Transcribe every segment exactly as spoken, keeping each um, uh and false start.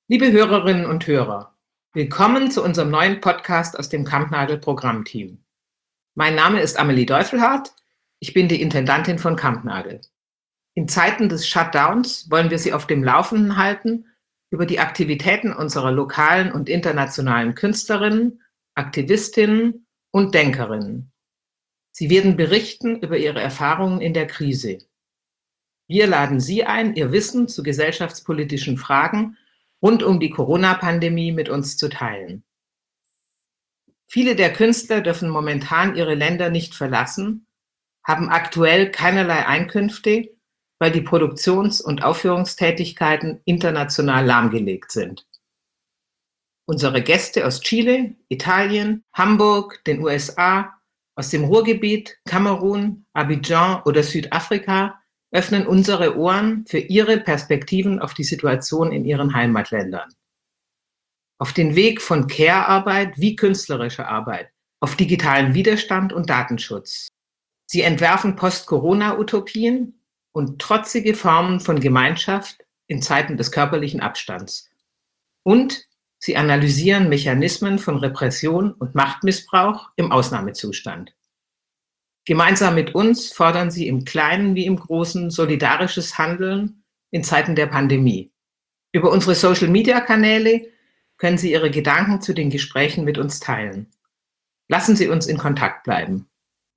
Liebe Hörerinnen und Hörer, willkommen zu unserem neuen Podcast aus dem Kampnagel-Programmteam. Mein Name ist Amelie Deufelhardt, ich bin die Intendantin von Kampnagel. In Zeiten des Shutdowns wollen wir Sie auf dem Laufenden halten über die Aktivitäten unserer lokalen und internationalen Künstlerinnen, Aktivistinnen und Denkerinnen. Sie werden berichten über ihre Erfahrungen in der Krise. Wir laden Sie ein, Ihr Wissen zu gesellschaftspolitischen Fragen rund um die Corona-Pandemie mit uns zu teilen. Viele der Künstler dürfen momentan ihre Länder nicht verlassen, haben aktuell keinerlei Einkünfte, weil die Produktions- und Aufführungstätigkeiten international lahmgelegt sind. Unsere Gäste aus Chile, Italien, Hamburg, den U S A, aus dem Ruhrgebiet, Kamerun, Abidjan oder Südafrika öffnen unsere Ohren für ihre Perspektiven auf die Situation in ihren Heimatländern. Auf den Weg von Care-Arbeit wie künstlerischer Arbeit, auf digitalen Widerstand und Datenschutz. Sie entwerfen Post-Corona-Utopien und trotzige Formen von Gemeinschaft in Zeiten des körperlichen Abstands. Und sie analysieren Mechanismen von Repression und Machtmissbrauch im Ausnahmezustand. Gemeinsam mit uns fordern sie im Kleinen wie im Großen solidarisches Handeln in Zeiten der Pandemie. Über unsere Social-Media-Kanäle können Sie Ihre Gedanken zu den Gesprächen mit uns teilen. Lassen Sie uns in Kontakt bleiben.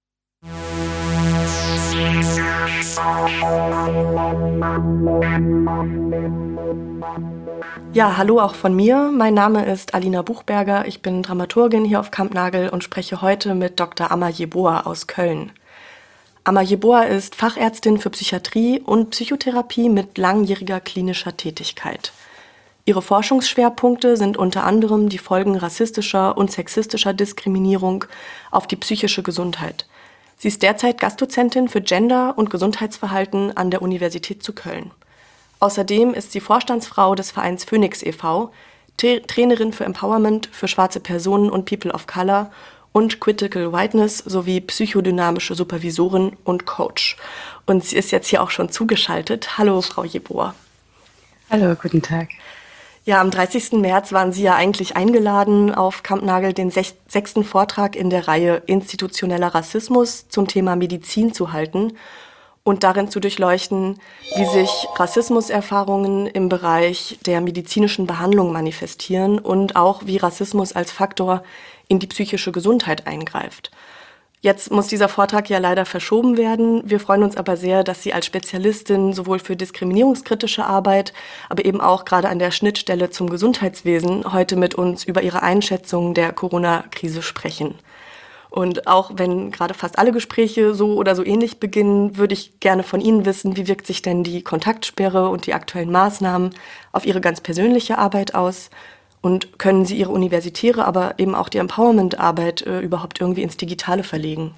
Ja, hallo auch von mir. Mein Name ist Alina Buchberger. Ich bin Dramaturgin hier auf Kampnagel und spreche heute mit Doktor Ama Yeboah aus Köln. Ama Yeboah ist Fachärztin für Psychiatrie und Psychotherapie mit langjähriger klinischer Tätigkeit. Ihre Forschungsschwerpunkte sind unter anderem die Folgen rassistischer und sexistischer Diskriminierung auf die psychische Gesundheit. Sie ist derzeit Gastdozentin für Gender und Gesundheitsverhalten an der Universität zu Köln. Außerdem ist sie Vorstandsfrau des Vereins Phoenix e V, Tra- Trainerin für Empowerment für schwarze Personen und People of Color und Critical Whiteness sowie psychodynamische Supervisorin und Coach. Und sie ist jetzt hier auch schon zugeschaltet. Hallo, Frau Yeboah. Hallo, guten Tag. Ja, am dreißigsten März waren Sie ja eigentlich eingeladen, auf Kampnagel den sech- sechsten Vortrag in der Reihe Institutioneller Rassismus zum Thema Medizin zu halten und darin zu durchleuchten, wie sich Rassismuserfahrungen im Bereich der medizinischen Behandlung manifestieren und auch wie Rassismus als Faktor in die psychische Gesundheit eingreift. Jetzt muss dieser Vortrag ja leider verschoben werden. Wir freuen uns aber sehr, dass Sie als Spezialistin sowohl für diskriminierungskritische Arbeit, aber eben auch gerade an der Schnittstelle zum Gesundheitswesen heute mit uns über Ihre Einschätzung der Corona-Krise sprechen. Und auch wenn gerade fast alle Gespräche so oder so ähnlich beginnen, würde ich gerne von Ihnen wissen, wie wirkt sich denn die Kontaktsperre und die aktuellen Maßnahmen auf Ihre ganz persönliche Arbeit aus? Und können Sie Ihre universitäre, aber eben auch die Empowerment-Arbeit äh, überhaupt irgendwie ins Digitale verlegen?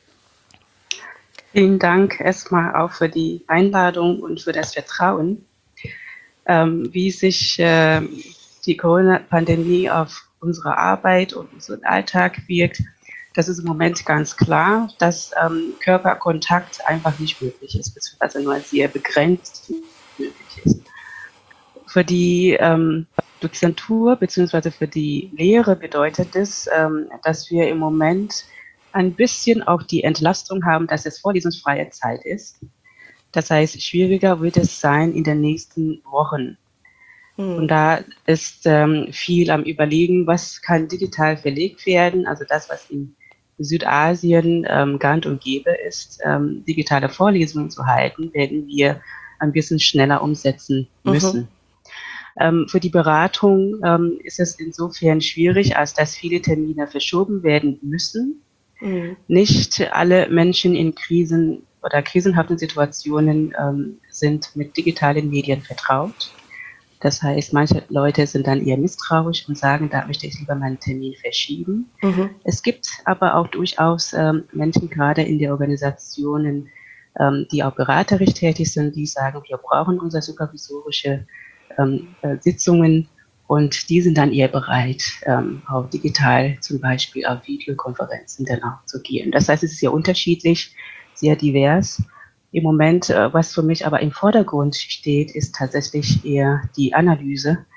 Vielen Dank erstmal auch für die Einladung und für das Vertrauen. Ähm, wie sich äh, die Corona-Pandemie auf unsere Arbeit und unseren Alltag wirkt, das ist im Moment ganz klar, dass ähm, Körperkontakt einfach nicht möglich ist, beziehungsweise nur sehr begrenzt möglich ist. Für die ähm, Dozentur bzw. für die Lehre bedeutet es, ähm, dass wir im Moment ein bisschen auch die Entlastung haben, dass es vorlesungsfreie Zeit ist. Das heißt, schwieriger wird es sein in den nächsten Wochen. Hm. Und da ist ähm, viel am Überlegen, was kann digital verlegt werden. Also das, was in Südasien ähm, gang und gäbe ist, ähm, digitale Vorlesungen zu halten, werden wir ein bisschen schneller umsetzen müssen. Mhm. Ähm, für die Beratung ähm, ist es insofern schwierig, als dass viele Termine verschoben werden müssen. Mhm. Nicht alle Menschen in Krisen oder krisenhaften Situationen ähm, sind mit digitalen Medien vertraut. Das heißt, manche Leute sind dann eher misstrauisch und sagen, da möchte ich lieber meinen Termin verschieben. Mhm. Es gibt aber auch durchaus ähm, Menschen, gerade in den Organisationen, ähm, die auch beraterisch tätig sind, die sagen, wir brauchen unsere supervisorische ähm, äh, Sitzungen und die sind dann eher bereit, ähm, auch digital zum Beispiel auf Videokonferenzen dann auch zu gehen. Das heißt, es ist sehr unterschiedlich, sehr divers. Im Moment, was für mich aber im Vordergrund steht, ist tatsächlich eher die Analyse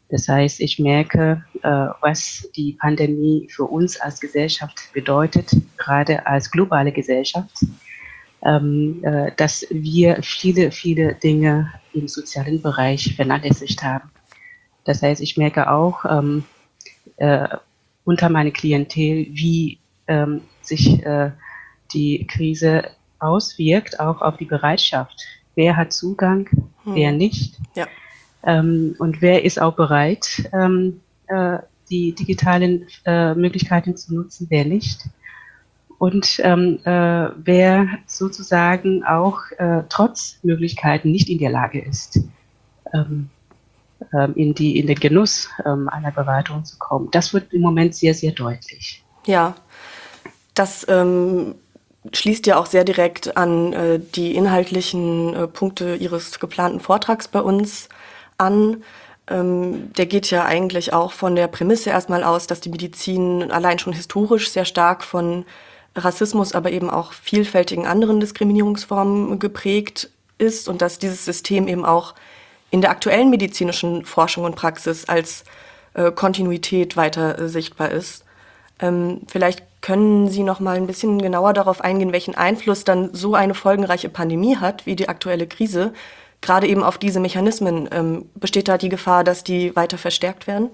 Das heißt, ich merke, äh, was die Pandemie für uns als Gesellschaft bedeutet, gerade als globale Gesellschaft, ähm, äh, dass wir viele, viele Dinge im sozialen Bereich vernachlässigt haben. Das heißt, ich merke auch ähm, äh, unter meiner Klientel, wie ähm, sich äh, die Krise auswirkt, auch auf die Bereitschaft. Wer hat Zugang, hm. wer nicht? Ja. Ähm, und wer ist auch bereit, ähm, äh, die digitalen äh, Möglichkeiten zu nutzen, wer nicht? Und ähm, äh, wer sozusagen auch äh, trotz Möglichkeiten nicht in der Lage ist, ähm, ähm, in, die, in den Genuss ähm, einer Beratung zu kommen. Das wird im Moment sehr, sehr deutlich. Ja, das ähm, schließt ja auch sehr direkt an äh, die inhaltlichen äh, Punkte Ihres geplanten Vortrags bei uns an. Ähm, der geht ja eigentlich auch von der Prämisse erstmal aus, dass die Medizin allein schon historisch sehr stark von Rassismus, aber eben auch vielfältigen anderen Diskriminierungsformen geprägt ist und dass dieses System eben auch in der aktuellen medizinischen Forschung und Praxis als äh, Kontinuität weiter äh, sichtbar ist. Ähm, vielleicht können Sie noch mal ein bisschen genauer darauf eingehen, welchen Einfluss dann so eine folgenreiche Pandemie hat, wie die aktuelle Krise, gerade eben auf diese Mechanismen. Ähm, besteht da die Gefahr, dass die weiter verstärkt werden?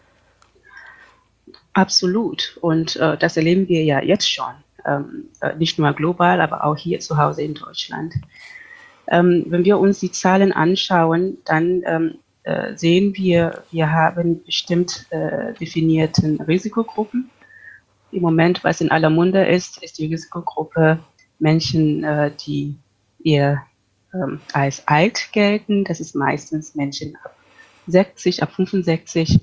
Absolut. Und äh, das erleben wir ja jetzt schon. Ähm, äh, nicht nur global, aber auch hier zu Hause in Deutschland. Ähm, wenn wir uns die Zahlen anschauen, dann ähm, äh, sehen wir, wir haben bestimmt äh, definierten Risikogruppen. Im Moment, was in aller Munde ist, ist die Risikogruppe Menschen, äh, die eher ähm, als alt gelten. Das ist meistens Menschen ab sechzig, ab fünfundsechzig.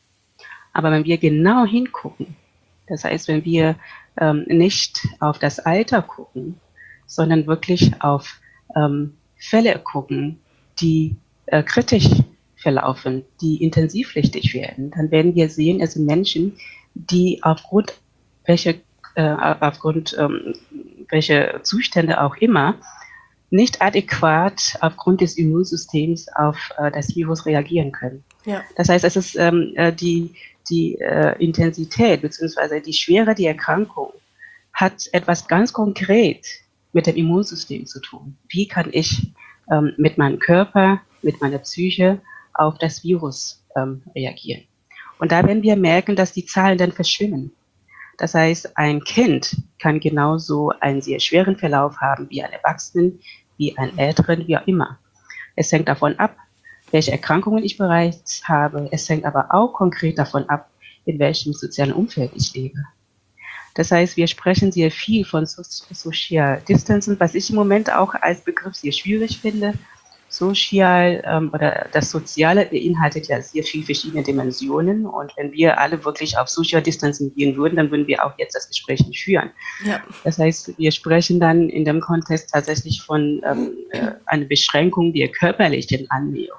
Aber wenn wir genau hingucken, das heißt, wenn wir ähm, nicht auf das Alter gucken, sondern wirklich auf ähm, Fälle gucken, die äh, kritisch verlaufen, die intensivpflichtig werden, dann werden wir sehen, es sind Menschen, die aufgrund welcher äh, aufgrund ähm, welche Zustände auch immer nicht adäquat aufgrund des Immunsystems auf äh, das Virus reagieren können. Ja. Das heißt, es ist ähm, die die äh, Intensität bzw. die Schwere der Erkrankung hat etwas ganz konkret mit dem Immunsystem zu tun. Wie kann ich ähm, mit meinem Körper, mit meiner Psyche auf das Virus ähm, reagieren? Und da werden wir merken, dass die Zahlen dann verschwimmen. Das heißt, ein Kind kann genauso einen sehr schweren Verlauf haben wie ein Erwachsenen, wie ein Älteren, wie auch immer. Es hängt davon ab, welche Erkrankungen ich bereits habe. Es hängt aber auch konkret davon ab, in welchem sozialen Umfeld ich lebe. Das heißt, wir sprechen sehr viel von Social Distancing, was ich im Moment auch als Begriff sehr schwierig finde. Social ähm, oder das Soziale beinhaltet ja sehr viele verschiedene Dimensionen. Und wenn wir alle wirklich auf Social Distancing gehen würden, dann würden wir auch jetzt das Gespräch nicht führen. Ja. Das heißt, wir sprechen dann in dem Kontext tatsächlich von ähm, äh, einer Beschränkung der körperlichen Annäherung.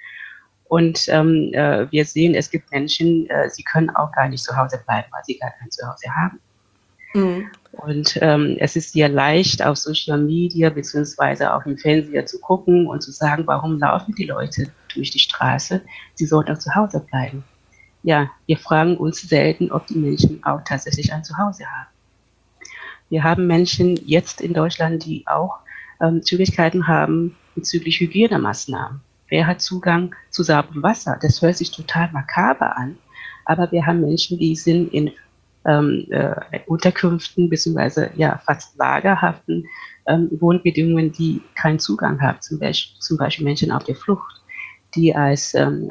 Und ähm, äh, wir sehen, es gibt Menschen, äh, sie können auch gar nicht zu Hause bleiben, weil sie gar kein Zuhause haben. Mhm. Und ähm, es ist sehr leicht, auf Social Media beziehungsweise auch im Fernseher zu gucken und zu sagen, warum laufen die Leute durch die Straße? Sie sollten auch zu Hause bleiben. Ja, wir fragen uns selten, ob die Menschen auch tatsächlich ein Zuhause haben. Wir haben Menschen jetzt in Deutschland, die auch ähm, Schwierigkeiten haben bezüglich Hygienemaßnahmen. Wer hat Zugang zu sauberem Wasser? Das hört sich total makaber an, aber wir haben Menschen, die sind in ähm, äh, Unterkünften bzw. ja, fast lagerhaften ähm, Wohnbedingungen, die keinen Zugang haben. Zum Beispiel, zum Beispiel Menschen auf der Flucht, die als ähm,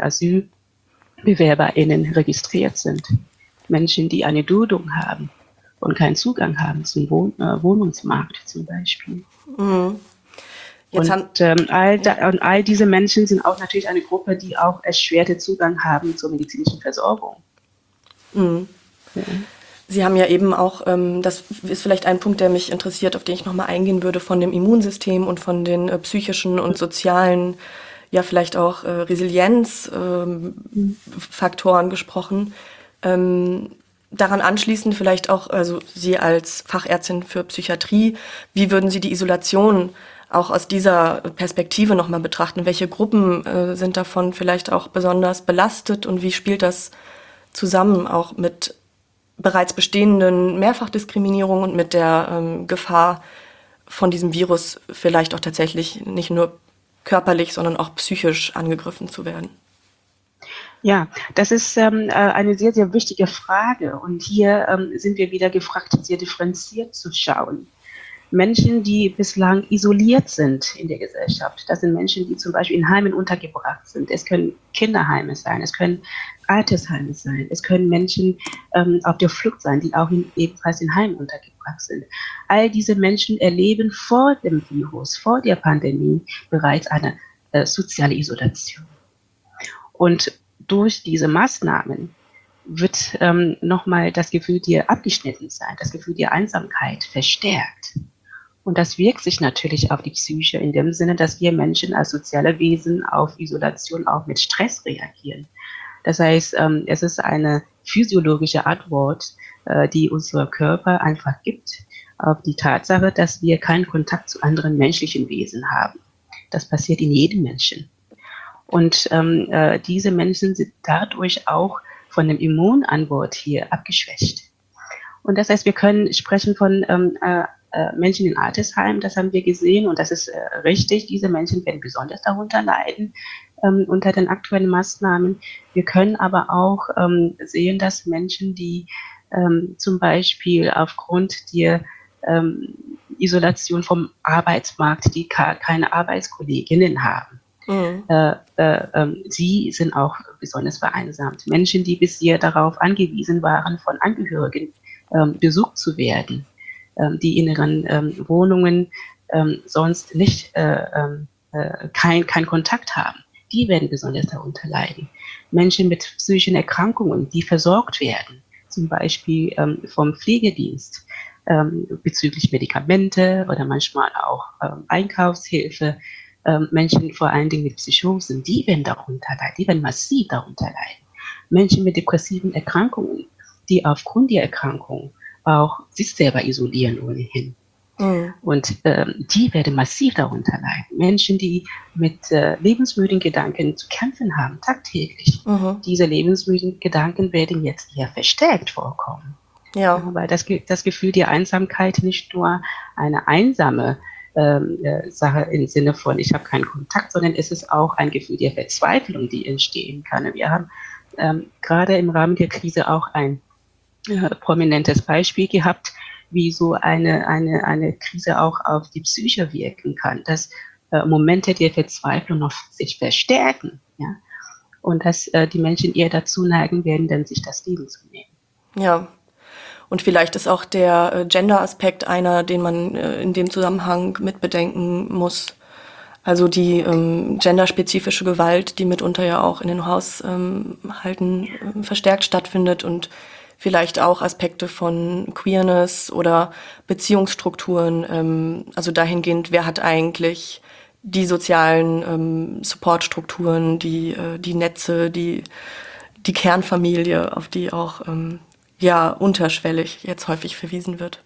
AsylbewerberInnen registriert sind. Menschen, die eine Duldung haben und keinen Zugang haben zum Wohn äh, Wohnungsmarkt zum Beispiel. Mhm. Jetzt und, ähm, all da, und all diese Menschen sind auch natürlich eine Gruppe, die auch erschwerte Zugang haben zur medizinischen Versorgung. Mhm. Ja. Sie haben ja eben auch, ähm, das ist vielleicht ein Punkt, der mich interessiert, auf den ich nochmal eingehen würde, von dem Immunsystem und von den äh, psychischen und sozialen, ja vielleicht auch äh, Resilienzfaktoren ähm, gesprochen. Ähm, daran anschließend vielleicht auch, also Sie als Fachärztin für Psychiatrie, wie würden Sie die Isolation auch aus dieser Perspektive nochmal betrachten. Welche Gruppen äh, sind davon vielleicht auch besonders belastet und wie spielt das zusammen auch mit bereits bestehenden Mehrfachdiskriminierungen und mit der ähm, Gefahr von diesem Virus vielleicht auch tatsächlich nicht nur körperlich, sondern auch psychisch angegriffen zu werden? Ja, das ist ähm, äh, eine sehr, sehr wichtige Frage. Und hier ähm, sind wir wieder gefragt, sehr differenziert zu schauen. Menschen, die bislang isoliert sind in der Gesellschaft, das sind Menschen, die zum Beispiel in Heimen untergebracht sind. Es können Kinderheime sein, es können Altersheime sein, es können Menschen ähm, auf der Flucht sein, die auch in, ebenfalls in Heimen untergebracht sind. All diese Menschen erleben vor dem Virus, vor der Pandemie bereits eine äh, soziale Isolation. Und durch diese Maßnahmen wird ähm, nochmal das Gefühl der Abgeschnittensein, das Gefühl der Einsamkeit verstärkt. Und das wirkt sich natürlich auf die Psyche in dem Sinne, dass wir Menschen als soziale Wesen auf Isolation auch mit Stress reagieren. Das heißt, ähm, es ist eine physiologische Antwort, äh, die unser Körper einfach gibt auf die Tatsache, dass wir keinen Kontakt zu anderen menschlichen Wesen haben. Das passiert in jedem Menschen. Und ähm, äh, diese Menschen sind dadurch auch von dem Immunantwort hier abgeschwächt. Und das heißt, wir können sprechen von ähm, äh, äh, Menschen in Altersheimen, das haben wir gesehen und das ist äh, richtig. Diese Menschen werden besonders darunter leiden ähm, unter den aktuellen Maßnahmen. Wir können aber auch ähm, sehen, dass Menschen, die ähm, zum Beispiel aufgrund der ähm, Isolation vom Arbeitsmarkt, die ka- keine Arbeitskolleginnen haben, Mhm. Äh, äh, äh, sie sind auch besonders vereinsamt. Menschen, die bisher darauf angewiesen waren, von Angehörigen ähm, besucht zu werden, ähm, die in ihren ähm, Wohnungen ähm, sonst nicht äh, äh, kein, kein Kontakt haben, die werden besonders darunter leiden. Menschen mit psychischen Erkrankungen, die versorgt werden, zum Beispiel ähm, vom Pflegedienst ähm, bezüglich Medikamente oder manchmal auch ähm, Einkaufshilfe. Ähm, Menschen vor allen Dingen mit Psychosen, die werden darunter leiden, die werden massiv darunter leiden. Menschen mit depressiven Erkrankungen, die aufgrund der Erkrankung auch sich selber isolieren ohnehin. Mhm. Und ähm, die werden massiv darunter leiden. Menschen, die mit äh, lebensmüden Gedanken zu kämpfen haben, tagtäglich. Mhm. Diese lebensmüden Gedanken werden jetzt eher verstärkt vorkommen. Ja. Ja, weil das, das Gefühl der Einsamkeit nicht nur eine einsame Ähm, äh, Sache im Sinne von, ich habe keinen Kontakt, sondern es ist auch ein Gefühl der Verzweiflung, die entstehen kann. Wir haben ähm, gerade im Rahmen der Krise auch ein äh, prominentes Beispiel gehabt, wie so eine, eine, eine Krise auch auf die Psyche wirken kann, dass äh, Momente der Verzweiflung noch sich verstärken, ja, und dass äh, die Menschen eher dazu neigen werden, dann sich das Leben zu nehmen. Ja. Und vielleicht ist auch der äh, Gender-Aspekt einer, den man äh, in dem Zusammenhang mitbedenken muss. Also die ähm, genderspezifische Gewalt, die mitunter ja auch in den Haushalten ähm, äh, verstärkt stattfindet und vielleicht auch Aspekte von Queerness oder Beziehungsstrukturen, ähm, also dahingehend, wer hat eigentlich die sozialen ähm, Supportstrukturen, die, äh, die Netze, die, die Kernfamilie, auf die auch ähm, ja unterschwellig jetzt häufig verwiesen wird.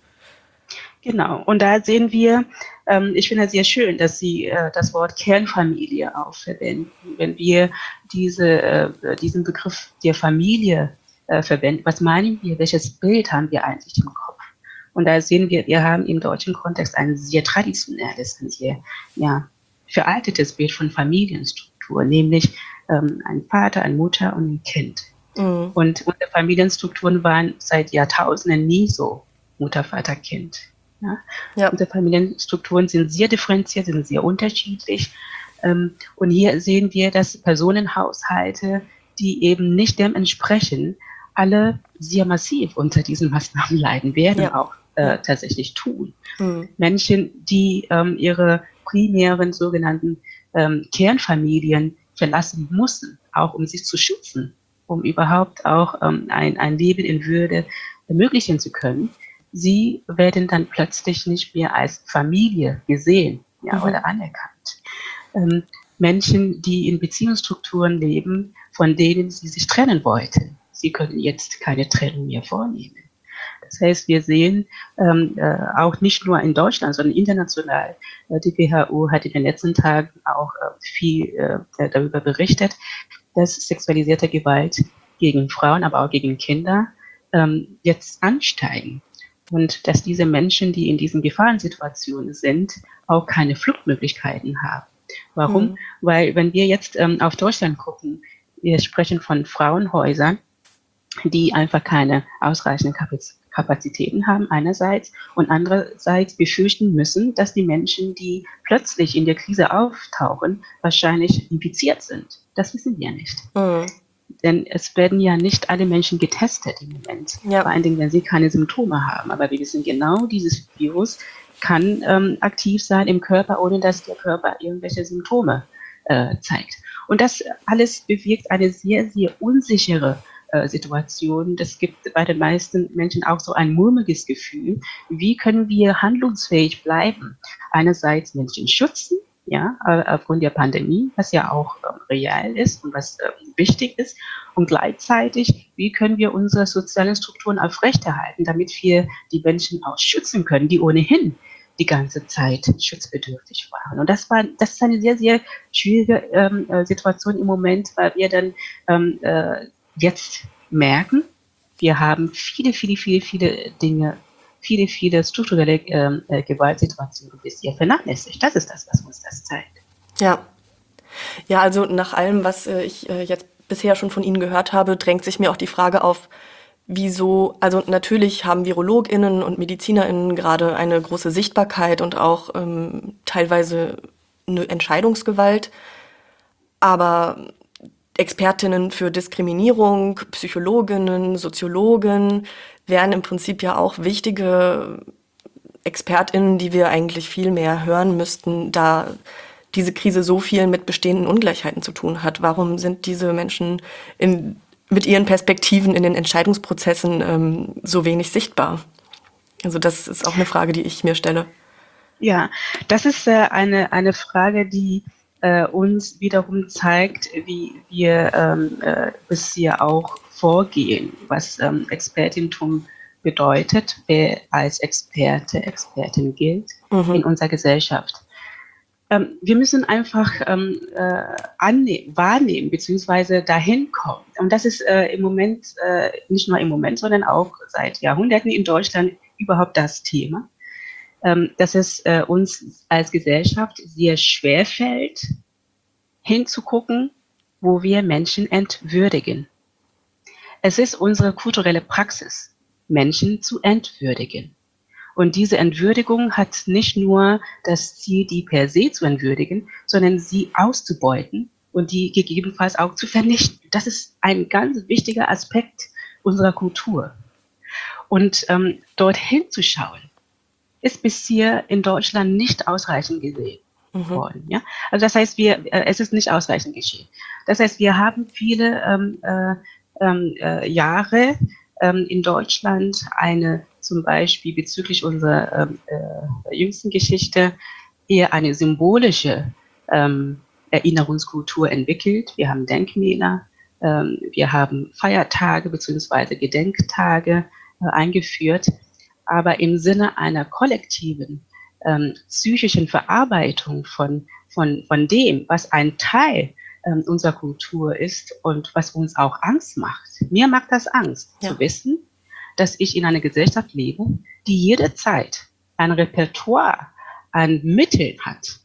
Genau, und da sehen wir, ähm, ich finde es sehr schön, dass Sie äh, das Wort Kernfamilie auch verwenden. Wenn wir diese, äh, diesen Begriff der Familie äh, verwenden, was meinen wir, welches Bild haben wir eigentlich im Kopf? Und da sehen wir, wir haben im deutschen Kontext ein sehr traditionelles, ein sehr ja, veraltetes Bild von Familienstruktur, nämlich ähm, ein Vater, eine Mutter und ein Kind. Mhm. Und unsere Familienstrukturen waren seit Jahrtausenden nie so Mutter, Vater, Kind. Ja? Ja. Unsere Familienstrukturen sind sehr differenziert, sind sehr unterschiedlich. Ähm, und hier sehen wir, dass Personenhaushalte, die eben nicht dem entsprechen, alle sehr massiv unter diesen Maßnahmen leiden werden, ja. auch äh, tatsächlich tun. Mhm. Menschen, die ähm, ihre primären sogenannten ähm, Kernfamilien verlassen mussten, auch um sich zu schützen, um überhaupt auch ähm, ein, ein Leben in Würde ermöglichen zu können, sie werden dann plötzlich nicht mehr als Familie gesehen, ja, mhm. oder anerkannt. Ähm, Menschen, die in Beziehungsstrukturen leben, von denen sie sich trennen wollten, sie können jetzt keine Trennung mehr vornehmen. Das heißt, wir sehen ähm, äh, auch nicht nur in Deutschland, sondern international. Äh, die W H O hat in den letzten Tagen auch äh, viel äh, darüber berichtet, dass sexualisierte Gewalt gegen Frauen, aber auch gegen Kinder ähm, jetzt ansteigen. Und dass diese Menschen, die in diesen Gefahrensituationen sind, auch keine Fluchtmöglichkeiten haben. Warum? Mhm. Weil wenn wir jetzt ähm, auf Deutschland gucken, wir sprechen von Frauenhäusern, die einfach keine ausreichenden Kapazitäten haben einerseits und andererseits befürchten müssen, dass die Menschen, die plötzlich in der Krise auftauchen, wahrscheinlich infiziert sind. Das wissen wir nicht. Mhm. Denn es werden ja nicht alle Menschen getestet im Moment, ja. Vor allen Dingen, wenn sie keine Symptome haben. Aber wir wissen genau, dieses Virus kann ähm, aktiv sein im Körper, ohne dass der Körper irgendwelche Symptome äh, zeigt. Und das alles bewirkt eine sehr, sehr unsichere äh, Situation. Das gibt bei den meisten Menschen auch so ein mulmiges Gefühl. Wie können wir handlungsfähig bleiben? Einerseits Menschen schützen, ja, aufgrund der Pandemie, was ja auch ähm, real ist und was ähm, wichtig ist. Und gleichzeitig, wie können wir unsere sozialen Strukturen aufrechterhalten, damit wir die Menschen auch schützen können, die ohnehin die ganze Zeit schutzbedürftig waren. Und das war, das ist eine sehr, sehr schwierige ähm, Situation im Moment, weil wir dann ähm, äh, jetzt merken, wir haben viele, viele, viele, viele Dinge, viele, viele strukturelle äh, Gewaltsituationen bisher vernachlässigt. Das ist das, was uns das zeigt. Ja, ja, also nach allem, was äh, ich äh, jetzt bisher schon von Ihnen gehört habe, drängt sich mir auch die Frage auf, wieso, also natürlich haben VirologInnen und MedizinerInnen gerade eine große Sichtbarkeit und auch ähm, teilweise eine Entscheidungsgewalt, aber Expertinnen für Diskriminierung, Psychologinnen, Soziologen wären im Prinzip ja auch wichtige ExpertInnen, die wir eigentlich viel mehr hören müssten, da diese Krise so viel mit bestehenden Ungleichheiten zu tun hat. Warum sind diese Menschen in, mit ihren Perspektiven in den Entscheidungsprozessen ähm, so wenig sichtbar? Also das ist auch eine Frage, die ich mir stelle. Ja, das ist äh, eine, eine Frage, die äh, uns wiederum zeigt, wie wir ähm, äh, bisher auch vorgehen, was ähm, Expertentum bedeutet, wer als Experte, Expertin gilt mhm. in unserer Gesellschaft. Ähm, wir müssen einfach ähm, äh, annehmen, wahrnehmen bzw. dahin kommen. Und das ist äh, im Moment, äh, nicht nur im Moment, sondern auch seit Jahrhunderten in Deutschland überhaupt das Thema, ähm, dass es äh, uns als Gesellschaft sehr schwer fällt, hinzugucken, wo wir Menschen entwürdigen. Es ist unsere kulturelle Praxis, Menschen zu entwürdigen. Und diese Entwürdigung hat nicht nur das Ziel, die per se zu entwürdigen, sondern sie auszubeuten und die gegebenenfalls auch zu vernichten. Das ist ein ganz wichtiger Aspekt unserer Kultur. Und ähm, dorthin zu schauen, ist bisher in Deutschland nicht ausreichend gesehen mhm. worden. Ja? Also das heißt, wir, äh, es ist nicht ausreichend geschehen. Das heißt, wir haben viele ähm, äh, äh, Jahre ähm, in Deutschland eine zum Beispiel bezüglich unserer ähm, äh, jüngsten Geschichte eher eine symbolische ähm, Erinnerungskultur entwickelt. Wir haben Denkmäler, ähm, wir haben Feiertage bzw. Gedenktage äh, eingeführt, aber im Sinne einer kollektiven ähm, psychischen Verarbeitung von, von, von dem, was ein Teil ähm, unserer Kultur ist und was uns auch Angst macht. Mir macht das Angst, ja. zu wissen, dass ich in einer Gesellschaft lebe, die jederzeit ein Repertoire an Mitteln hat,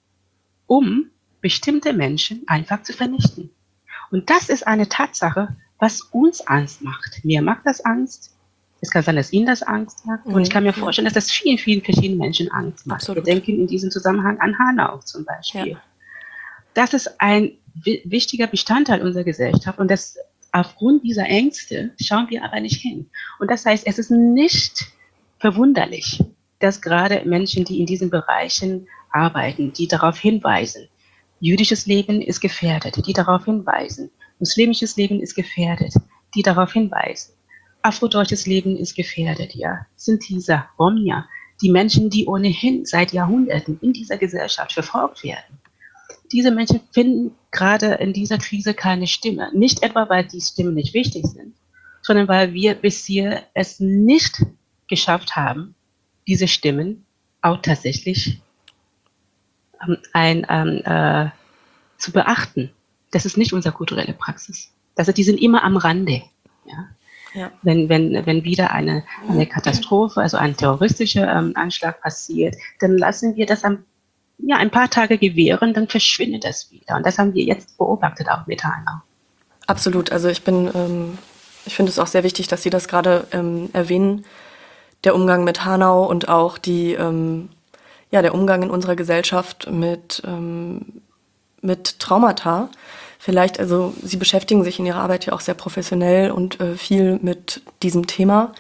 um bestimmte Menschen einfach zu vernichten. Und das ist eine Tatsache, was uns Angst macht. Mir macht das Angst. Es kann sein, dass Ihnen das Angst macht. Mhm. Und ich kann mir vorstellen, dass das vielen, vielen verschiedenen Menschen Angst macht. Absolut. Wir denken in diesem Zusammenhang an Hanau zum Beispiel. Ja. Das ist ein wichtiger Bestandteil unserer Gesellschaft. Und das aufgrund dieser Ängste schauen wir aber nicht hin. Und das heißt, es ist nicht verwunderlich, dass gerade Menschen, die in diesen Bereichen arbeiten, die darauf hinweisen, jüdisches Leben ist gefährdet, die darauf hinweisen, muslimisches Leben ist gefährdet, die darauf hinweisen, afrodeutsches Leben ist gefährdet, ja, Sinti-Sa, Romja, die Menschen, die ohnehin seit Jahrhunderten in dieser Gesellschaft verfolgt werden. Diese Menschen finden gerade in dieser Krise keine Stimme. Nicht etwa, weil die Stimmen nicht wichtig sind, sondern weil wir bisher es nicht geschafft haben, diese Stimmen auch tatsächlich ähm, ein, ähm, äh, zu beachten. Das ist nicht unsere kulturelle Praxis. Also die sind immer am Rande. Ja? Ja. Wenn, wenn, wenn wieder eine, eine Katastrophe, also ein terroristischer ähm, Anschlag passiert, dann lassen wir das am, ja, ein paar Tage gewähren, dann verschwindet das wieder. Und das haben wir jetzt beobachtet, auch mit Hanau. Absolut. Also ich bin, ähm, ich finde es auch sehr wichtig, dass Sie das gerade ähm, erwähnen. Der Umgang mit Hanau und auch die, ähm, ja, der Umgang in unserer Gesellschaft mit, ähm, mit Traumata. Vielleicht, also Sie beschäftigen sich in Ihrer Arbeit ja auch sehr professionell und äh, viel mit diesem Thema.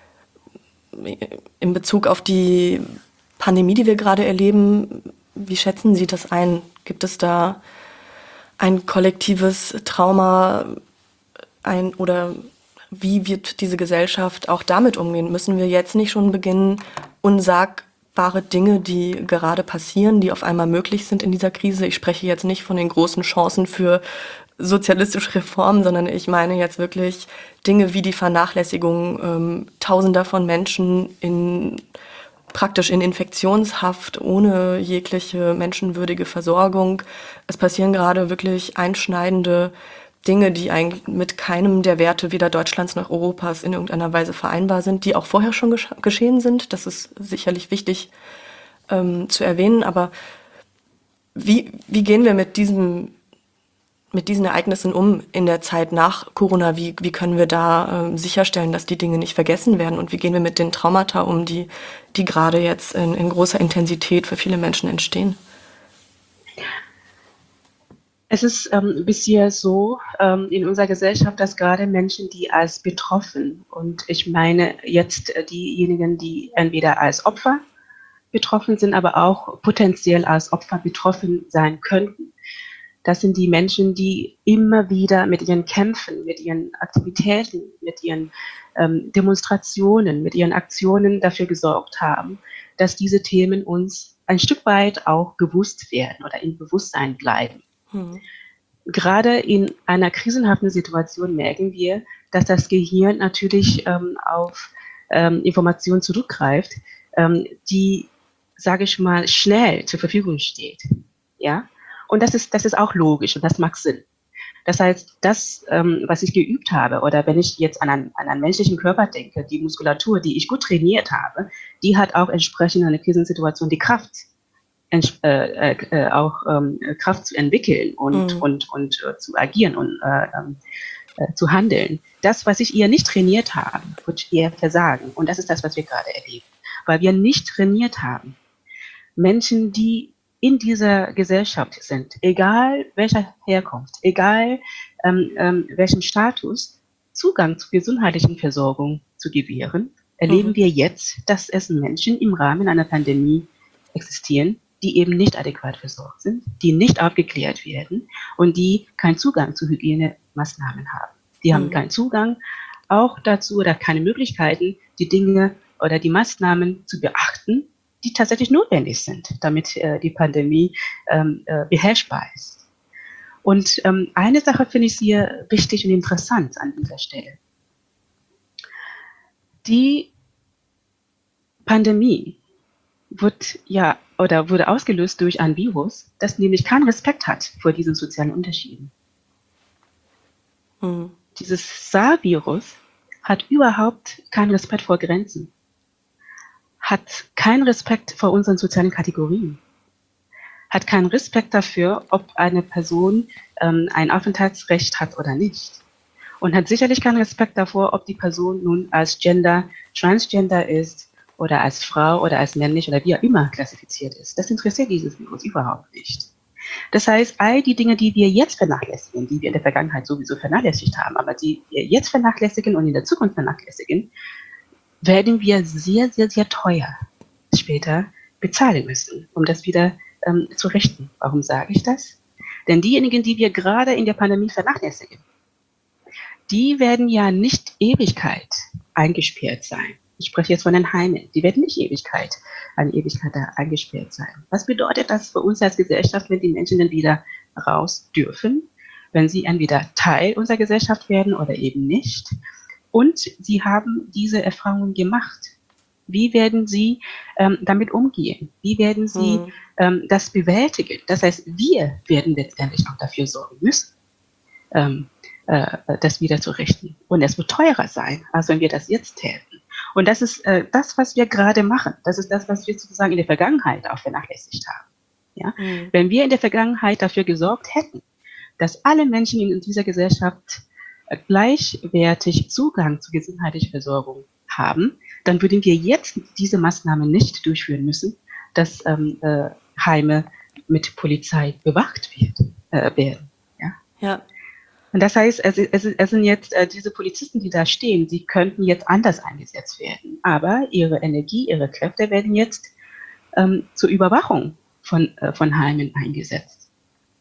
In Bezug auf die Pandemie, die wir gerade erleben, wie schätzen Sie das ein? Gibt es da ein kollektives Trauma, ein, oder wie wird diese Gesellschaft auch damit umgehen? Müssen wir jetzt nicht schon beginnen, unsagbare Dinge, die gerade passieren, die auf einmal möglich sind in dieser Krise? Ich spreche jetzt nicht von den großen Chancen für sozialistische Reformen, sondern ich meine jetzt wirklich Dinge wie die Vernachlässigung ähm, Tausender von Menschen in praktisch in Infektionshaft, ohne jegliche menschenwürdige Versorgung. Es passieren gerade wirklich einschneidende Dinge, die eigentlich mit keinem der Werte weder Deutschlands noch Europas in irgendeiner Weise vereinbar sind, die auch vorher schon gesch- geschehen sind. Das ist sicherlich wichtig ähm, zu erwähnen. Aber wie, wie gehen wir mit diesem mit diesen Ereignissen um in der Zeit nach Corona? Wie, wie können wir da äh, sicherstellen, dass die Dinge nicht vergessen werden? Und wie gehen wir mit den Traumata um, die, die gerade jetzt in, in großer Intensität für viele Menschen entstehen? Es ist ähm, bisher so ähm, in unserer Gesellschaft, dass gerade Menschen, die als betroffen, und ich meine jetzt äh, diejenigen, die entweder als Opfer betroffen sind, aber auch potenziell als Opfer betroffen sein könnten, das sind die Menschen, die immer wieder mit ihren Kämpfen, mit ihren Aktivitäten, mit ihren ähm, Demonstrationen, mit ihren Aktionen dafür gesorgt haben, dass diese Themen uns ein Stück weit auch bewusst werden oder im Bewusstsein bleiben. Hm. Gerade in einer krisenhaften Situation merken wir, dass das Gehirn natürlich ähm, auf ähm, Informationen zurückgreift, ähm, die, sage ich mal, schnell zur Verfügung steht. Ja? Und das ist, das ist auch logisch und das macht Sinn. Das heißt, das, ähm, was ich geübt habe, oder wenn ich jetzt an einen, an einen menschlichen Körper denke, die Muskulatur, die ich gut trainiert habe, die hat auch entsprechend in einer Krisensituation die Kraft, ents- äh, äh, auch ähm, Kraft zu entwickeln und, mhm. und, und äh, zu agieren und äh, äh, zu handeln. Das, was ich eher nicht trainiert habe, wird eher versagen. Und das ist das, was wir gerade erleben. Weil wir nicht trainiert haben. Menschen, die in dieser Gesellschaft sind, egal welcher Herkunft, egal ähm, ähm, welchen Status, Zugang zur gesundheitlichen Versorgung zu gewähren, erleben mhm. wir jetzt, dass es Menschen im Rahmen einer Pandemie existieren, die eben nicht adäquat versorgt sind, die nicht aufgeklärt werden und die keinen Zugang zu Hygienemaßnahmen haben. Die mhm. haben keinen Zugang auch dazu oder keine Möglichkeiten, die Dinge oder die Maßnahmen zu beachten, die tatsächlich notwendig sind, damit äh, die Pandemie ähm, äh, beherrschbar ist. Und ähm, eine Sache finde ich sehr wichtig und interessant an dieser Stelle. Die Pandemie wird ja oder wurde ausgelöst durch ein Virus, das nämlich keinen Respekt hat vor diesen sozialen Unterschieden. Mhm. Dieses SARS-Virus hat überhaupt keinen Respekt vor Grenzen, hat keinen Respekt vor unseren sozialen Kategorien, hat keinen Respekt dafür, ob eine Person ähm, ein Aufenthaltsrecht hat oder nicht. Und hat sicherlich keinen Respekt davor, ob die Person nun als Gender, Transgender ist oder als Frau oder als männlich oder wie auch immer klassifiziert ist. Das interessiert dieses Virus überhaupt nicht. Das heißt, all die Dinge, die wir jetzt vernachlässigen, die wir in der Vergangenheit sowieso vernachlässigt haben, aber die wir jetzt vernachlässigen und in der Zukunft vernachlässigen, werden wir sehr, sehr, sehr teuer später bezahlen müssen, um das wieder ähm, zu richten. Warum sage ich das? Denn diejenigen, die wir gerade in der Pandemie vernachlässigen, die werden ja nicht Ewigkeit eingesperrt sein. Ich spreche jetzt von den Heimen. Die werden nicht Ewigkeit, eine Ewigkeit da eingesperrt sein. Was bedeutet das für uns als Gesellschaft, wenn die Menschen dann wieder raus dürfen, wenn sie entweder Teil unserer Gesellschaft werden oder eben nicht? Und sie haben diese Erfahrungen gemacht. Wie werden Sie ähm, damit umgehen? Wie werden Sie Mhm. ähm, das bewältigen? Das heißt, wir werden letztendlich auch dafür sorgen müssen, ähm, äh, das wieder zu richten. Und es wird teurer sein, als wenn wir das jetzt täten. Und das ist äh, das, was wir gerade machen. Das ist das, was wir sozusagen in der Vergangenheit auch vernachlässigt haben. Ja? Mhm. Wenn wir in der Vergangenheit dafür gesorgt hätten, dass alle Menschen in dieser Gesellschaft äh, gleichwertig Zugang zu gesundheitlicher Versorgung haben, dann würden wir jetzt diese Maßnahmen nicht durchführen müssen, dass ähm, äh, Heime mit Polizei bewacht wird, äh, werden. Ja? Ja. Und das heißt, es, es, es sind jetzt äh, diese Polizisten, die da stehen, sie könnten jetzt anders eingesetzt werden, aber ihre Energie, ihre Kräfte werden jetzt ähm, zur Überwachung von, äh, von Heimen eingesetzt.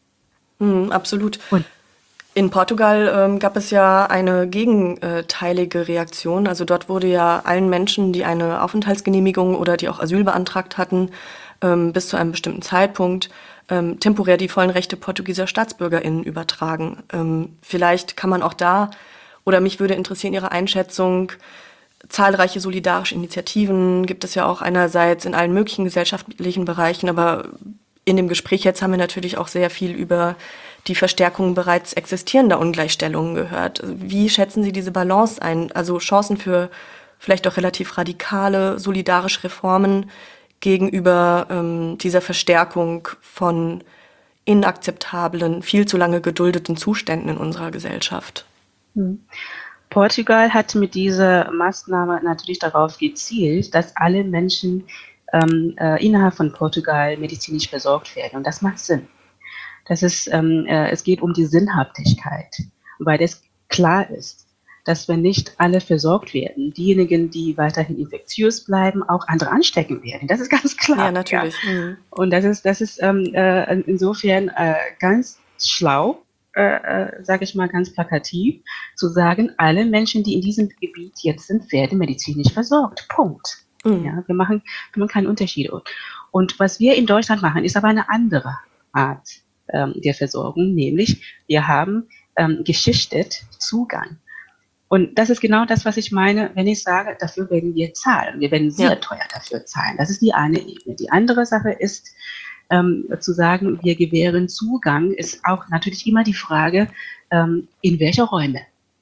Mhm, absolut. Und In Portugal ähm, gab es ja eine gegenteilige Reaktion. Also dort wurde ja allen Menschen, die eine Aufenthaltsgenehmigung oder die auch Asyl beantragt hatten, ähm, bis zu einem bestimmten Zeitpunkt ähm, temporär die vollen Rechte portugieser StaatsbürgerInnen übertragen. Ähm, vielleicht kann man auch da, oder mich würde interessieren Ihre Einschätzung, zahlreiche solidarische Initiativen gibt es ja auch einerseits in allen möglichen gesellschaftlichen Bereichen, aber in dem Gespräch jetzt haben wir natürlich auch sehr viel über die Verstärkung bereits existierender Ungleichstellungen gehört. Wie schätzen Sie diese Balance ein? Also Chancen für vielleicht auch relativ radikale, solidarische Reformen gegenüber ähm, dieser Verstärkung von inakzeptablen, viel zu lange geduldeten Zuständen in unserer Gesellschaft. hm. Portugal hat mit dieser Maßnahme natürlich darauf gezielt, dass alle Menschen ähm, äh, innerhalb von Portugal medizinisch versorgt werden. Und das macht Sinn. Das ist, ähm, äh, es geht um die Sinnhaftigkeit, weil es klar ist, dass wenn nicht alle versorgt werden, diejenigen, die weiterhin infektiös bleiben, auch andere anstecken werden. Das ist ganz klar. Ja, natürlich. Ja. Mhm. Und das ist, das ist ähm, äh, insofern äh, ganz schlau, äh, äh, sage ich mal ganz plakativ, zu sagen, alle Menschen, die in diesem Gebiet jetzt sind, werden medizinisch versorgt. Punkt. Mhm. Ja, wir machen, wir machen keinen Unterschied. Und was wir in Deutschland machen, ist aber eine andere Art ähm, der Versorgung, nämlich wir haben ähm, geschichtet Zugang. Und das ist genau das, was ich meine, wenn ich sage, dafür werden wir zahlen. Wir werden sehr Ja. teuer dafür zahlen. Das ist die eine Ebene. Die andere Sache ist, ähm, zu sagen, wir gewähren Zugang, ist auch natürlich immer die Frage, ähm, in welche Räume.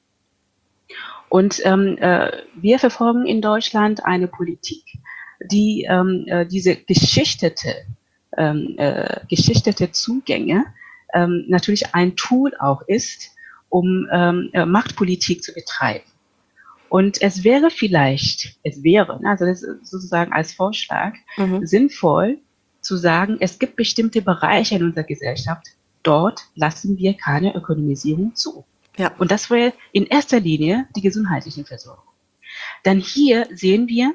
Und ähm, äh, wir verfolgen in Deutschland eine Politik, die ähm, äh, diese geschichtete, ähm, äh, geschichtete Zugänge ähm, natürlich ein Tool auch ist, um ähm, äh, Machtpolitik zu betreiben. Und es wäre vielleicht, es wäre, also das ist sozusagen als Vorschlag, Mhm. sinnvoll zu sagen, es gibt bestimmte Bereiche in unserer Gesellschaft, dort lassen wir keine Ökonomisierung zu. Ja. Und das wäre in erster Linie die gesundheitliche Versorgung. Denn hier sehen wir,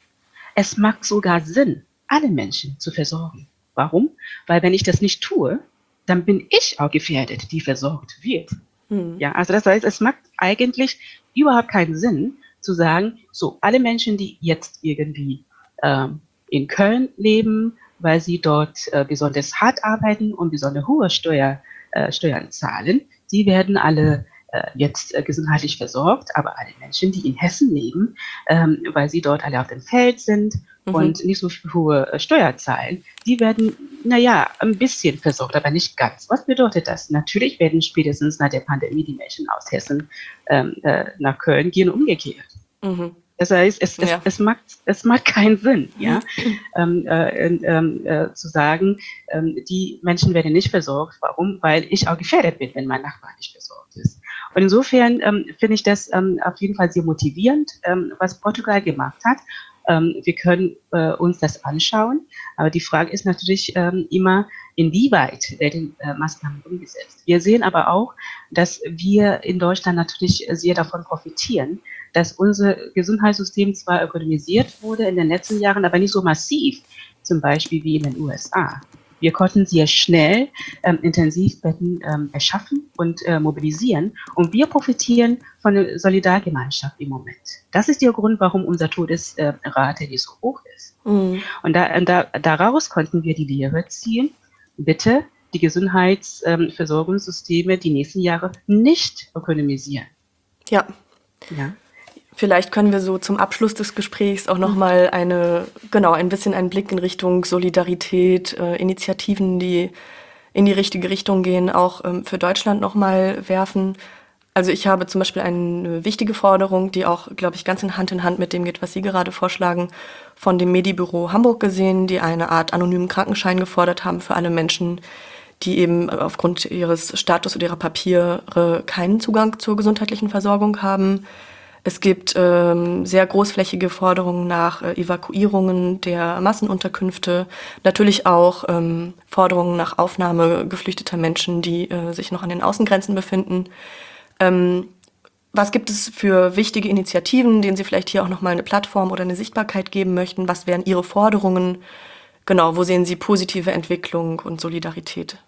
es macht sogar Sinn, alle Menschen zu versorgen. Warum? Weil wenn ich das nicht tue, dann bin ich auch gefährdet, die versorgt wird. Mhm. Ja, also das heißt, es macht eigentlich überhaupt keinen Sinn zu sagen, so alle Menschen, die jetzt irgendwie ähm, in Köln leben, weil sie dort äh, besonders hart arbeiten und besonders hohe Steuer, äh, Steuern zahlen, die werden alle äh, jetzt äh, gesundheitlich versorgt, aber alle Menschen, die in Hessen leben, ähm, weil sie dort alle auf dem Feld sind Mhm. und nicht so hohe äh, Steuer zahlen, die werden, naja, ein bisschen versorgt, aber nicht ganz. Was bedeutet das? Natürlich werden spätestens nach der Pandemie die Menschen aus Hessen ähm, äh, nach Köln gehen, umgekehrt. Mhm. Das heißt, es, es, Ja. es, macht, es macht keinen Sinn, ja, ähm, äh, ähm, äh, zu sagen, ähm, die Menschen werden nicht versorgt. Warum? Weil ich auch gefährdet bin, wenn mein Nachbar nicht versorgt ist. Und insofern ähm, finde ich das ähm, auf jeden Fall sehr motivierend, ähm, was Portugal gemacht hat. Ähm, wir können äh, uns das anschauen, aber die Frage ist natürlich ähm, immer, inwieweit werden äh, Maßnahmen umgesetzt. Wir sehen aber auch, dass wir in Deutschland natürlich sehr davon profitieren, dass unser Gesundheitssystem zwar ökonomisiert wurde in den letzten Jahren, aber nicht so massiv, zum Beispiel wie in den U S A. Wir konnten sehr schnell ähm, Intensivbetten ähm, erschaffen und äh, mobilisieren und wir profitieren von der Solidargemeinschaft im Moment. Das ist der Grund, warum unsere Todesrate nicht so hoch ist. Mhm. Und, da, und da, daraus konnten wir die Lehre ziehen, bitte die Gesundheitsversorgungssysteme ähm, die nächsten Jahre nicht ökonomisieren. Ja. Ja. Vielleicht können wir so zum Abschluss des Gesprächs auch nochmal eine, genau, ein bisschen einen Blick in Richtung Solidarität, äh, Initiativen, die in die richtige Richtung gehen, auch ähm, für Deutschland nochmal werfen. Also ich habe zum Beispiel eine wichtige Forderung, die auch, glaube ich, ganz in Hand in Hand mit dem geht, was Sie gerade vorschlagen, von dem Medibüro Hamburg gesehen, die eine Art anonymen Krankenschein gefordert haben für alle Menschen, die eben aufgrund ihres Status oder ihrer Papiere keinen Zugang zur gesundheitlichen Versorgung haben. Es gibt ähm, sehr großflächige Forderungen nach äh, Evakuierungen der Massenunterkünfte, natürlich auch ähm, Forderungen nach Aufnahme geflüchteter Menschen, die äh, sich noch an den Außengrenzen befinden. Ähm, was gibt es für wichtige Initiativen, denen Sie vielleicht hier auch nochmal eine Plattform oder eine Sichtbarkeit geben möchten? Was wären Ihre Forderungen? Genau, wo sehen Sie positive Entwicklung und Solidarität?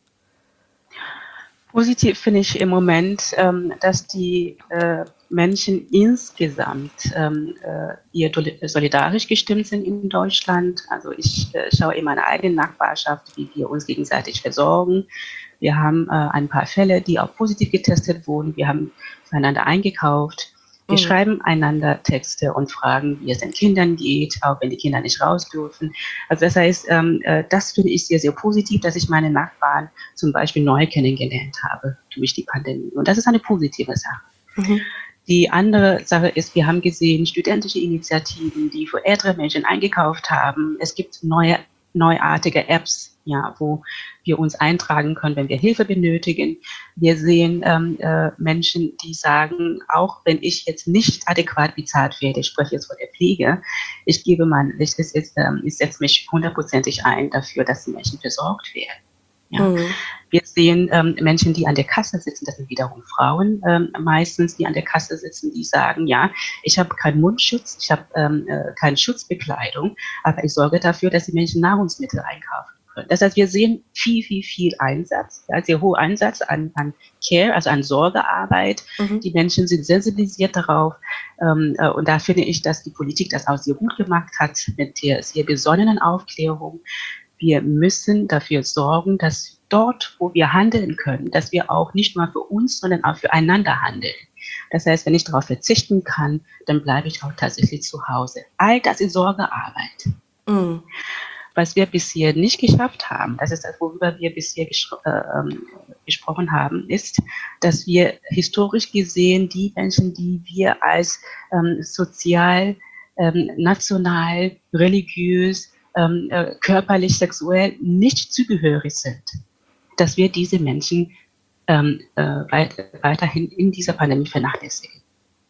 Positiv finde ich im Moment, ähm, dass die äh, Menschen insgesamt ähm, äh, eher solidarisch gestimmt sind in Deutschland. Also ich äh, schaue in meiner eigenen Nachbarschaft, wie wir uns gegenseitig versorgen. Wir haben äh, ein paar Fälle, die auch positiv getestet wurden. Wir haben füreinander eingekauft. Wir mhm. schreiben einander Texte und fragen, wie es den Kindern geht, auch wenn die Kinder nicht raus dürfen. Also das heißt, ähm, äh, das finde ich sehr, sehr positiv, dass ich meine Nachbarn zum Beispiel neu kennengelernt habe durch die Pandemie. Und das ist eine positive Sache. Mhm. Die andere Sache ist, wir haben gesehen, studentische Initiativen, die für ältere Menschen eingekauft haben. Es gibt neue, neuartige Apps, ja, wo wir uns eintragen können, wenn wir Hilfe benötigen. Wir sehen ähm, äh, Menschen, die sagen, auch wenn ich jetzt nicht adäquat bezahlt werde, ich spreche jetzt von der Pflege, ich gebe mein, ich, ich, ich, ich setze mich hundertprozentig ein dafür, dass die Menschen versorgt werden. Ja. Mhm. Wir sehen ähm, Menschen, die an der Kasse sitzen, das sind wiederum Frauen ähm, meistens, die an der Kasse sitzen, die sagen, ja, ich habe keinen Mundschutz, ich habe ähm, äh, keine Schutzbekleidung, aber ich sorge dafür, dass die Menschen Nahrungsmittel einkaufen können. Das heißt, wir sehen viel, viel, viel Einsatz, ja, sehr hoher Einsatz an, an Care, also an Sorgearbeit. Mhm. Die Menschen sind sensibilisiert darauf ähm, äh, und da finde ich, dass die Politik das auch sehr gut gemacht hat mit der sehr besonnenen Aufklärung. Wir müssen dafür sorgen, dass dort, wo wir handeln können, dass wir auch nicht nur für uns, sondern auch füreinander handeln. Das heißt, wenn ich darauf verzichten kann, dann bleibe ich auch tatsächlich zu Hause. All das ist Sorgearbeit. Mm. Was wir bisher nicht geschafft haben, das ist das, worüber wir bisher ges- äh, gesprochen haben, ist, dass wir historisch gesehen die Menschen, die wir als ähm, sozial, ähm, national, religiös, Ähm, äh, körperlich, sexuell nicht zugehörig sind, dass wir diese Menschen ähm, äh, weit, weiterhin in dieser Pandemie vernachlässigen.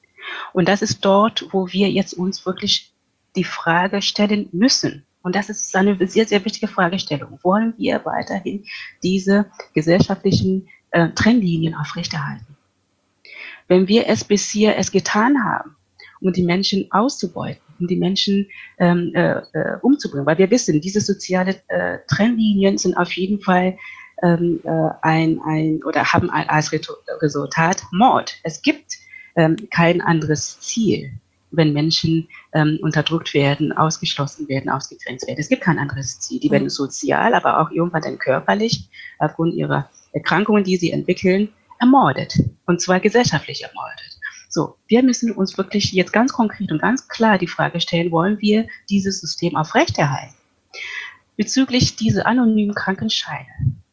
Und das ist dort, wo wir jetzt uns wirklich die Frage stellen müssen. Und das ist eine sehr, sehr wichtige Fragestellung. Wollen wir weiterhin diese gesellschaftlichen äh, Trennlinien aufrechterhalten? Wenn wir es bisher es getan haben, um die Menschen auszubeuten, um die Menschen ähm, äh, umzubringen. Weil wir wissen, diese sozialen äh, Trennlinien sind auf jeden Fall ähm, äh, ein, ein oder haben ein, als Resultat Mord. Es gibt ähm, kein anderes Ziel, wenn Menschen ähm, unterdrückt werden, ausgeschlossen werden, ausgegrenzt werden. Es gibt kein anderes Ziel. Die werden sozial, aber auch irgendwann dann körperlich aufgrund ihrer Erkrankungen, die sie entwickeln, ermordet. Und zwar gesellschaftlich ermordet. So, wir müssen uns wirklich jetzt ganz konkret und ganz klar die Frage stellen, wollen wir dieses System aufrechterhalten? Bezüglich dieser anonymen Krankenscheine.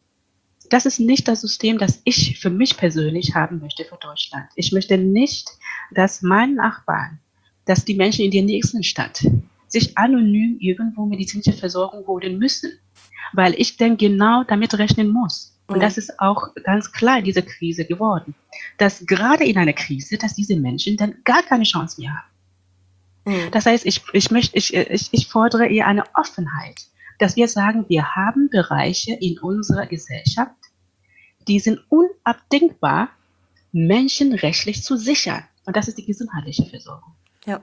Das ist nicht das System, das ich für mich persönlich haben möchte für Deutschland. Ich möchte nicht, dass meine Nachbarn, dass die Menschen in der nächsten Stadt sich anonym irgendwo medizinische Versorgung holen müssen, weil ich dann genau damit rechnen muss. Und das ist auch ganz klar in dieser Krise geworden, dass gerade in einer Krise, dass diese Menschen dann gar keine Chance mehr haben. Mhm. Das heißt, ich, ich, möchte, ich, ich, ich fordere eher eine Offenheit, dass wir sagen, wir haben Bereiche in unserer Gesellschaft, die sind unabdingbar, menschenrechtlich zu sichern. Und das ist die gesundheitliche Versorgung. Ja.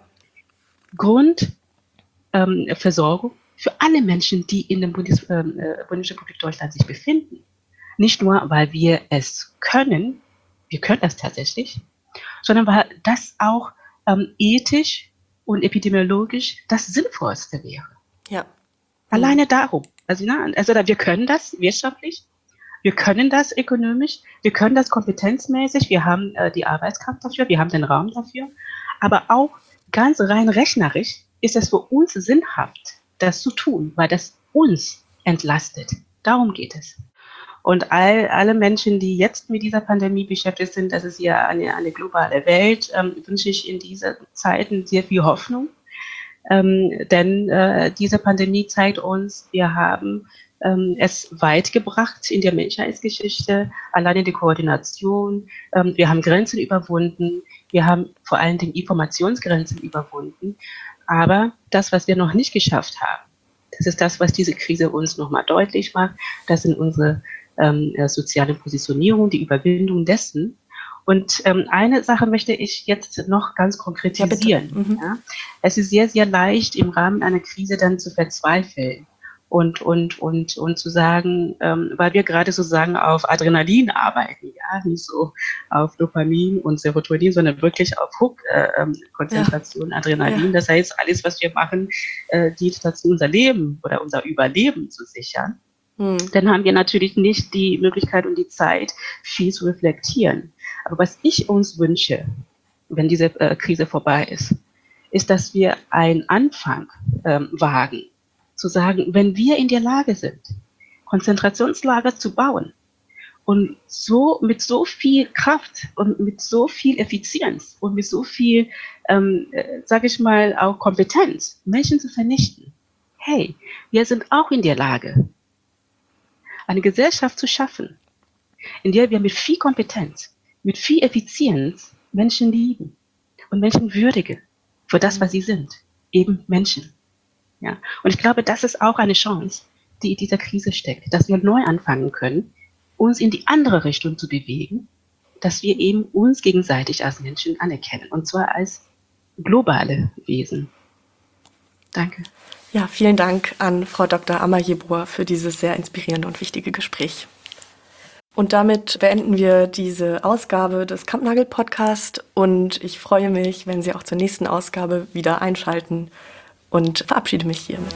Grundversorgung ähm, für alle Menschen, die in der Bundes, äh, Bundesrepublik Deutschland sich befinden. Nicht nur, weil wir es können, wir können es tatsächlich, sondern weil das auch ähm, ethisch und epidemiologisch das Sinnvollste wäre. Ja. Alleine darum. Also, na, also wir können das wirtschaftlich, Wir können das ökonomisch, wir können das kompetenzmäßig, wir haben äh, die Arbeitskraft dafür, wir haben den Raum dafür, aber auch ganz rein rechnerisch ist es für uns sinnhaft, das zu tun, weil das uns entlastet. Darum geht es. Und all, alle Menschen, die jetzt mit dieser Pandemie beschäftigt sind, das ist ja eine, eine globale Welt, ähm, wünsche ich in diesen Zeiten sehr viel Hoffnung. Ähm, denn äh, diese Pandemie zeigt uns, wir haben ähm, es weit gebracht in der Menschheitsgeschichte, alleine die Koordination. Ähm, wir haben Grenzen überwunden, wir haben vor allen Dingen Informationsgrenzen überwunden. Aber das, was wir noch nicht geschafft haben, das ist das, was diese Krise uns nochmal deutlich macht. Das sind unsere ähm, soziale Positionierung, die Überwindung dessen. Und ähm, eine Sache möchte ich jetzt noch ganz konkretisieren. Ja, mhm. Ja? Es ist sehr, sehr leicht, im Rahmen einer Krise dann zu verzweifeln und, und, und, und zu sagen, ähm, weil wir gerade sozusagen auf Adrenalin arbeiten, ja, nicht so auf Dopamin und Serotonin, sondern wirklich auf Hook-Konzentration, äh, ähm, Adrenalin. Ja. Das heißt, alles, was wir machen, äh, dient dazu, unser Leben oder unser Überleben zu sichern. Hm. Dann haben wir natürlich nicht die Möglichkeit und die Zeit, viel zu reflektieren. Aber was ich uns wünsche, wenn diese äh, Krise vorbei ist, ist, dass wir einen Anfang ähm, wagen, zu sagen, wenn wir in der Lage sind, Konzentrationslager zu bauen und so mit so viel Kraft und mit so viel Effizienz und mit so viel, ähm, äh, sage ich mal, auch Kompetenz, Menschen zu vernichten. Hey, wir sind auch in der Lage, eine Gesellschaft zu schaffen, in der wir mit viel Kompetenz, mit viel Effizienz Menschen lieben und Menschen würdigen für das, was sie sind, eben Menschen. Ja. Und ich glaube, das ist auch eine Chance, die in dieser Krise steckt, dass wir neu anfangen können, uns in die andere Richtung zu bewegen, dass wir eben uns gegenseitig als Menschen anerkennen, und zwar als globale Wesen. Danke. Ja, vielen Dank an Frau Doktor Amer-Yeboah für dieses sehr inspirierende und wichtige Gespräch. Und damit beenden wir diese Ausgabe des Kampnagel-Podcast und ich freue mich, wenn Sie auch zur nächsten Ausgabe wieder einschalten und verabschiede mich hiermit.